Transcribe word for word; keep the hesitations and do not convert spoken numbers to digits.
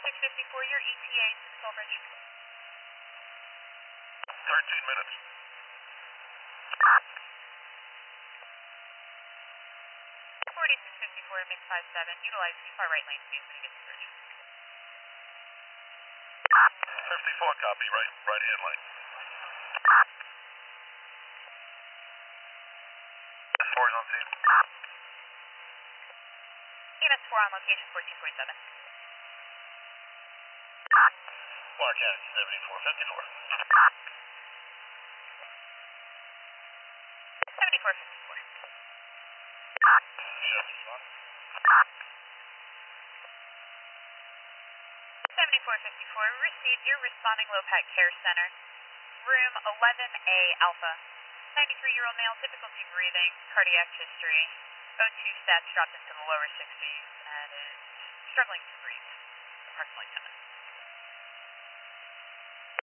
six fifty-four, your E T A to Stallbridge. thirteen minutes. forty-six fifty-four, mid five seven, utilize far right lane speed when you get to bridge. fifty-four, copy, right, right hand lane. S four is on scene. E M S four on location, fourteen point seven. Clark County, seventy-four fifty-four. seventy-four fifty-four. Chef respond. seventy-four fifty-four, received. You're responding Lopat Care Center. Room eleven A Alpha. ninety-three-year-old male, difficulty breathing, cardiac history. O two stats dropped into the lower sixties and is struggling to breathe. Approximately ten minutes.